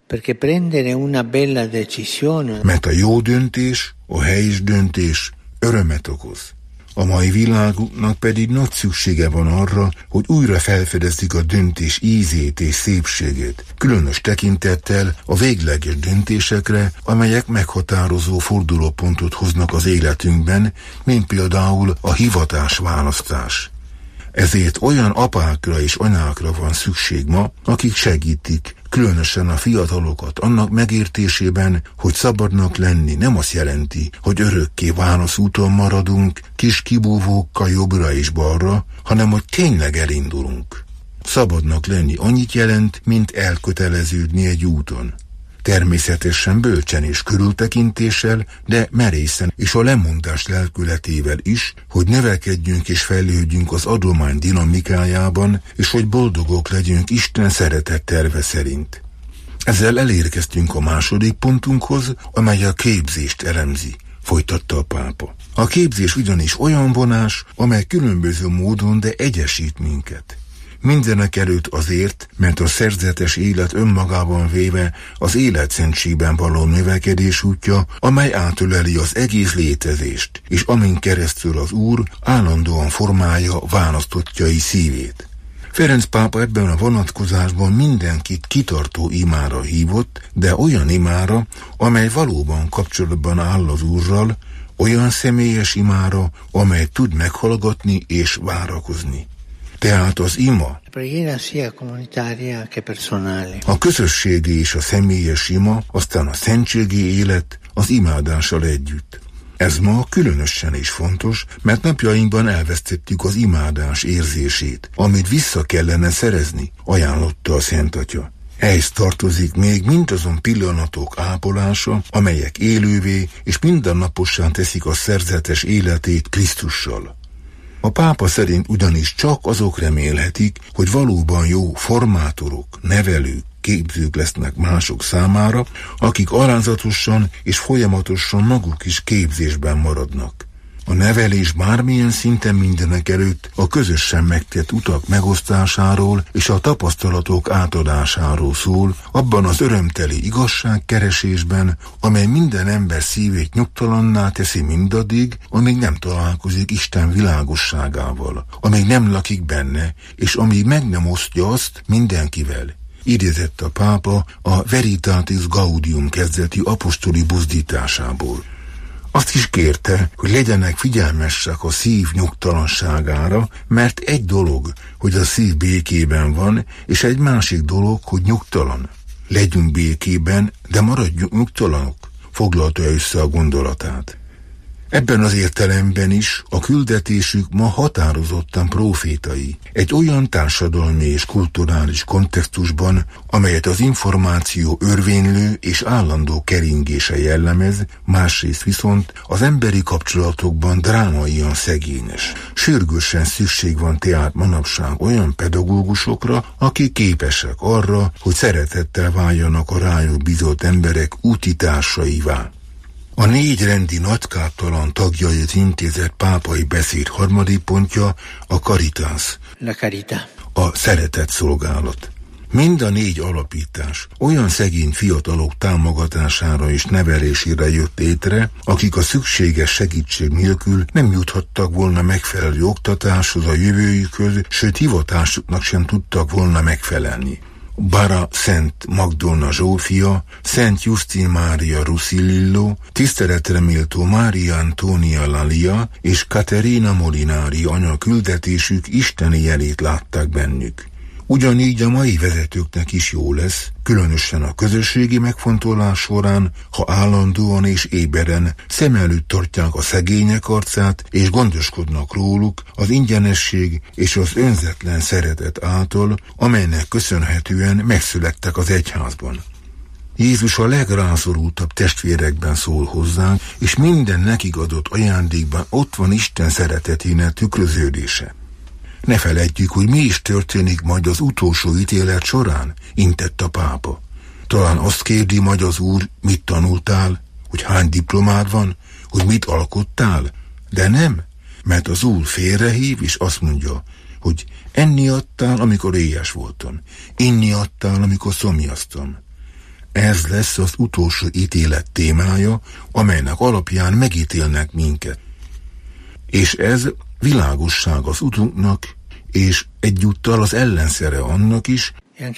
S14: mert a jó döntés, a helyes döntés örömet okoz. A mai világunknak pedig nagy szüksége van arra, hogy újra felfedezzük a döntés ízét és szépségét, különös tekintettel a végleges döntésekre, amelyek meghatározó fordulópontot hoznak az életünkben, mint például a hivatásválasztás. Ezért olyan apákra és anyákra van szükség ma, akik segítik, különösen a fiatalokat annak megértésében, hogy szabadnak lenni nem azt jelenti, hogy örökké válaszúton maradunk, kis kibúvókkal jobbra és balra, hanem hogy tényleg elindulunk. Szabadnak lenni annyit jelent, mint elköteleződni egy úton. Természetesen bölcsen és körültekintéssel, de merészen és a lemondás lelkületével is, hogy növekedjünk és fejlődjünk az adomány dinamikájában, és hogy boldogok legyünk Isten szeretett terve szerint. Ezzel elérkeztünk a második pontunkhoz, amely a képzést elemzi, folytatta a pápa. A képzés ugyanis olyan vonás, amely különböző módon, de egyesít minket. Mindenek előtt azért, mert a szerzetes élet önmagában véve az életszentségben való növekedés útja, amely átöleli az egész létezést, és amin keresztül az Úr állandóan formálja választottjai szívét. Ferenc pápa ebben a vonatkozásban mindenkit kitartó imára hívott, de olyan imára, amely valóban kapcsolatban áll az Úrral, olyan személyes imára, amely tud meghallgatni és várakozni. Tehát az ima, a közösségi és a személyes ima, aztán a szentségi élet az imádással együtt. Ez ma különösen is fontos, mert napjainkban elvesztettük az imádás érzését, amit vissza kellene szerezni, ajánlotta a Szent Atya. Ehhez tartozik még mindazon pillanatok ápolása, amelyek élővé és mindennapossá teszik a szerzetes életét Krisztussal. A pápa szerint ugyanis csak azok remélhetik, hogy valóban jó formátorok, nevelők, képzők lesznek mások számára, akik alázatosan és folyamatosan maguk is képzésben maradnak. A nevelés bármilyen szinten mindenek előtt a közösen megtett utak megosztásáról és a tapasztalatok átadásáról szól, abban az örömteli igazságkeresésben, amely minden ember szívét nyugtalanná teszi mindaddig, amíg nem találkozik Isten világosságával, amíg nem lakik benne, és amíg meg nem osztja azt mindenkivel. Idézett a pápa a Veritatis Gaudium kezdeti apostoli buzdításából. Azt is kérte, hogy legyenek figyelmesek a szív nyugtalanságára, mert egy dolog, hogy a szív békében van, és egy másik dolog, hogy nyugtalan. Legyünk békében, de maradjunk nyugtalanok, foglalta össze a gondolatát. Ebben az értelemben is a küldetésük ma határozottan profétai. Egy olyan társadalmi és kulturális kontextusban, amelyet az információ örvénylő és állandó keringése jellemez, másrészt viszont az emberi kapcsolatokban drámaian szegényes. Sürgősen szükség van tehát manapság olyan pedagógusokra, akik képesek arra, hogy szeretettel váljanak a rájuk bízott emberek útitársaivá. A négy rendi nagykártalan tagjait intézett pápai beszéd harmadik pontja a Caritas,
S15: La carità.
S14: a szeretet szolgálat. Mind a négy alapítás olyan szegény fiatalok támogatására és nevelésére jött létre, akik a szükséges segítség nélkül nem juthattak volna megfelelő oktatáshoz a jövőjükhöz, sőt hivatásuknak sem tudtak volna megfelelni. Bara Szent Magdolna Zsófia, Szent Justin Mária Rusilillo, tiszteletre méltó Mária Antonia Lalia és Katerina Molinari anya küldetésük isteni jelét látták bennük. Ugyanígy a mai vezetőknek is jó lesz, különösen a közösségi megfontolás során, ha állandóan és éberen szem előtt tartják a szegények arcát, és gondoskodnak róluk az ingyenesség és az önzetlen szeretet által, amelynek köszönhetően megszülettek az egyházban. Jézus a legrászorultabb testvérekben szól hozzánk, és minden nekik adott ajándékban ott van Isten szeretetének tükröződése. Ne feledjük, hogy mi is történik majd az utolsó ítélet során, intett a pápa. Talán azt kérdi majd az Úr, mit tanultál, hogy hány diplomád van, hogy mit alkottál, de nem, mert az Úr félrehív, és azt mondja, hogy enni adtál, amikor éhes voltam, inni adtál, amikor szomjaztam. Ez lesz az utolsó ítélet témája, amelynek alapján megítélnek minket. És ez világosság az utunknak, és egyúttal az ellenszere annak is,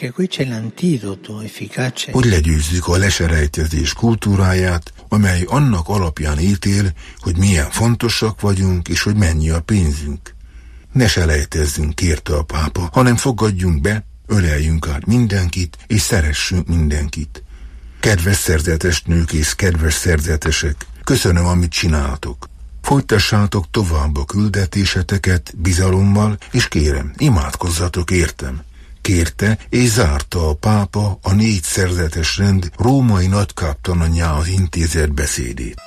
S14: hogy legyőzzük a leselejtezés kultúráját, amely annak alapján ítél, hogy milyen fontosak vagyunk, és hogy mennyi a pénzünk. Ne selejtezzünk, kérte a pápa, hanem fogadjunk be, öleljünk át mindenkit, és szeressünk mindenkit. Kedves szerzetes nők és kedves szerzetesek, köszönöm, amit csináltok. Folytassátok tovább a küldetéseteket bizalommal, és kérem, imádkozzatok értem. Kérte és zárta a pápa a négy szerzetes rend római nagykáptananyjához intézett beszédét.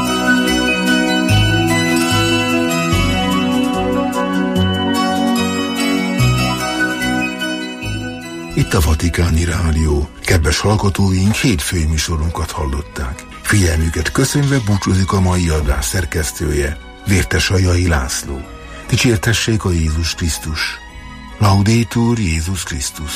S14: Itt a Vatikáni Rádió. Kedves hallgatóink, hétfői műsorunkat hallották. Figyelmüket köszönve búcsúzik a mai adás szerkesztője, Vértesajai László. Dicsértessék a Jézus Krisztus. Laudetur Jézus Krisztus.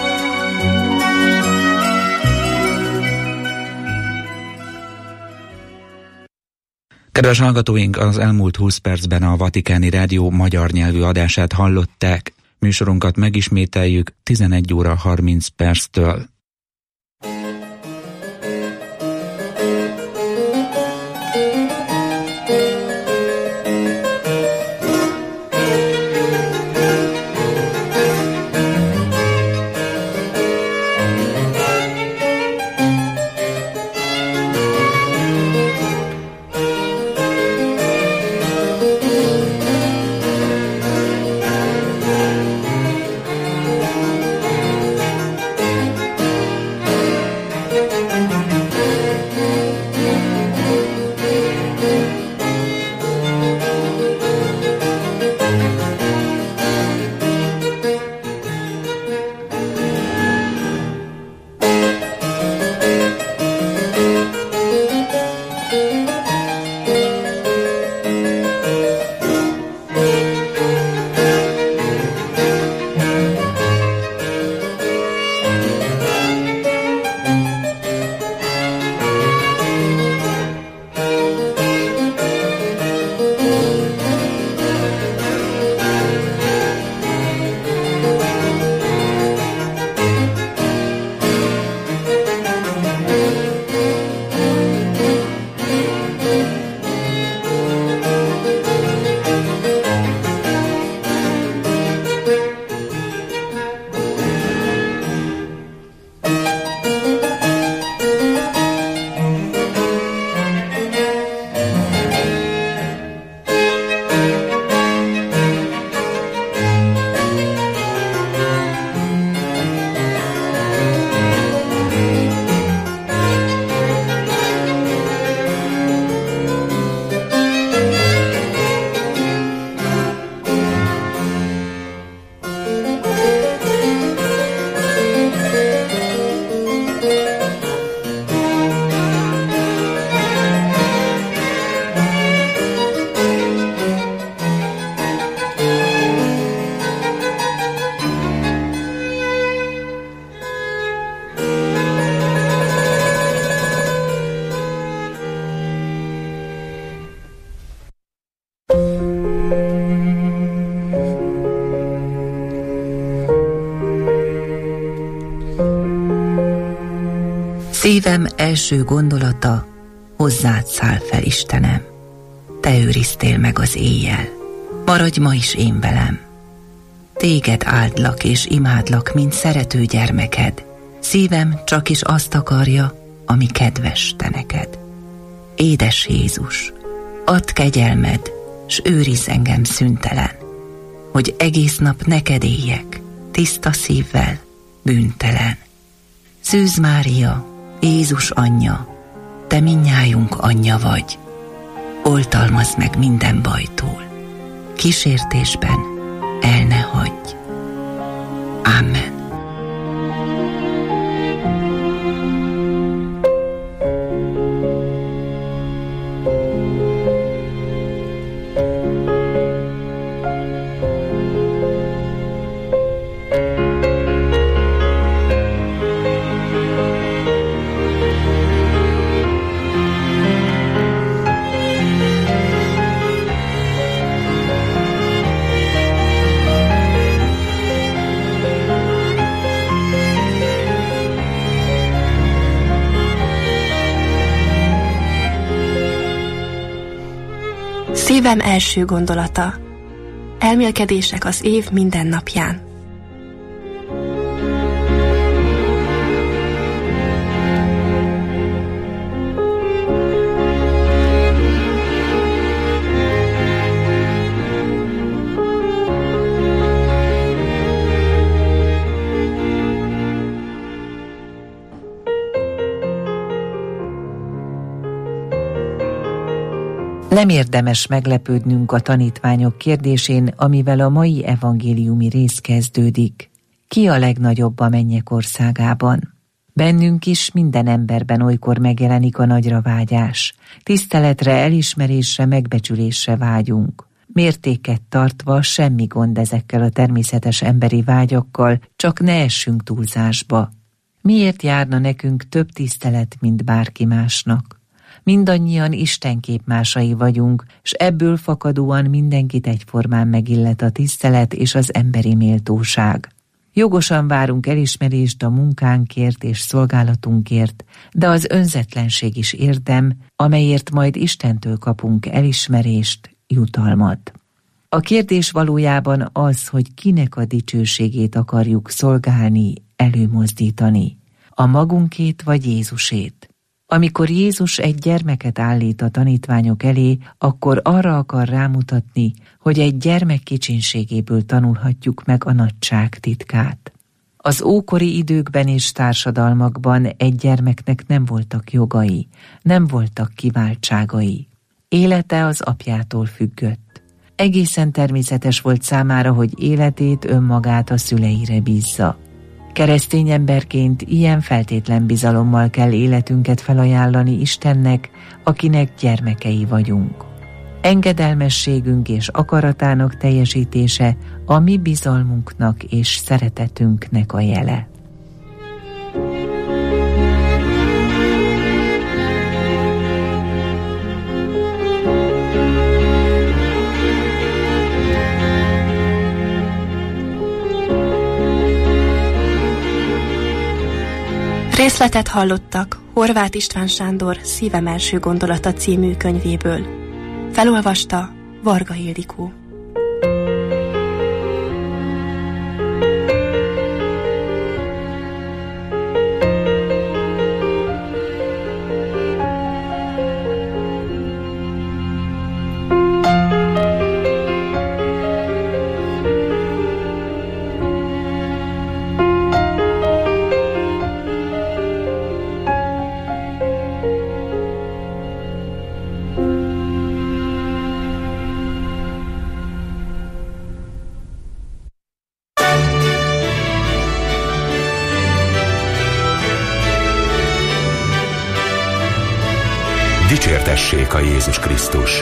S13: Kedves hallgatóink, az elmúlt húsz percben a Vatikáni Rádió magyar nyelvű adását hallották. Műsorunkat megismételjük tizenegy óra harminc perctől.
S16: Szívem első gondolata, hozzád száll fel, Istenem. Te őriztél meg az éjjel, maradj ma is én velem. Téged áldlak és imádlak, mint szerető gyermeked. Szívem csak is azt akarja, ami kedves te neked. Édes Jézus, add kegyelmed, s őrizz engem szüntelen, hogy egész nap neked éljek, tiszta szívvel, bűntelen. Szűz Mária, Jézus anyja, te mindnyájunk anyja vagy. Oltalmazd meg minden bajtól, kísértésben el ne hagyj. Amen.
S17: Szívem első gondolata. Elmélkedések az év minden napján.
S18: Nem érdemes meglepődnünk a tanítványok kérdésén, amivel a mai evangéliumi rész kezdődik. Ki a legnagyobb a mennyek országában? Bennünk is, minden emberben olykor megjelenik a nagyra vágyás. Tiszteletre, elismerésre, megbecsülésre vágyunk. Mértéket tartva semmi gond ezekkel a természetes emberi vágyakkal, csak ne essünk túlzásba. Miért járna nekünk több tisztelet, mint bárki másnak? Mindannyian Isten képmásai vagyunk, s ebből fakadóan mindenkit egyformán megillet a tisztelet és az emberi méltóság. Jogosan várunk elismerést a munkánkért és szolgálatunkért, de az önzetlenség is érdem, amelyért majd Istentől kapunk elismerést, jutalmat. A kérdés valójában az, hogy kinek a dicsőségét akarjuk szolgálni, előmozdítani, a magunkét vagy Jézusét. Amikor Jézus egy gyermeket állít a tanítványok elé, akkor arra akar rámutatni, hogy egy gyermek kicsinségéből tanulhatjuk meg a nagyság titkát. Az ókori időkben és társadalmakban egy gyermeknek nem voltak jogai, nem voltak kiváltságai. Élete az apjától függött. Egészen természetes volt számára, hogy életét, önmagát a szüleire bízza. Keresztény emberként ilyen feltétlen bizalommal kell életünket felajánlani Istennek, akinek gyermekei vagyunk. Engedelmességünk és akaratának teljesítése a mi bizalmunknak és szeretetünknek a jele.
S17: Részletet hallottak Horváth István Sándor Szívem első gondolata című könyvéből. Felolvasta Varga Ildikó.
S2: Dicsértessék a Jézus Krisztus!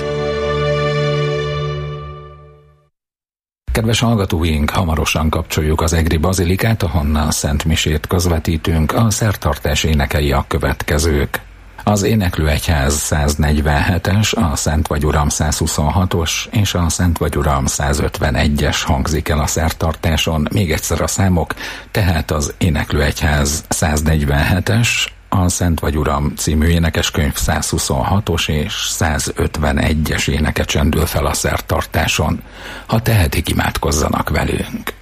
S3: Kedves hallgatóink, hamarosan kapcsoljuk az egri bazilikát, ahonnan Szent Misét közvetítünk, a szertartás énekei a következők. Az Éneklőegyház száznegyvenhetes, a Szent vagy Uram százhuszonhatos és a Szent vagy Uram százötvenegyes hangzik el a szertartáson. Még egyszer a számok, tehát az Éneklőegyház száznegyvenhetes, A Szent vagy Uram című énekeskönyv százhuszonhatos és százötvenegyes éneke csendül fel a szertartáson. Ha tehetik, imádkozzanak velünk.